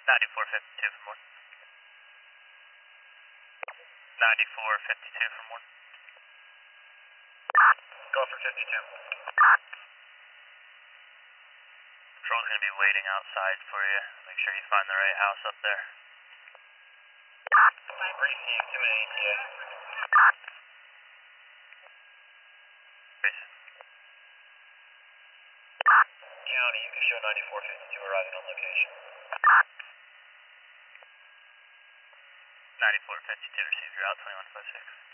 9452 from 1. 9452 from 1. Go for 52. Patrol's going to be waiting outside for you. Make sure you find the right house up there. Received 2 and ATA. Peace. County, you can show 9452 arriving on location. 9452 received. You're out 2156.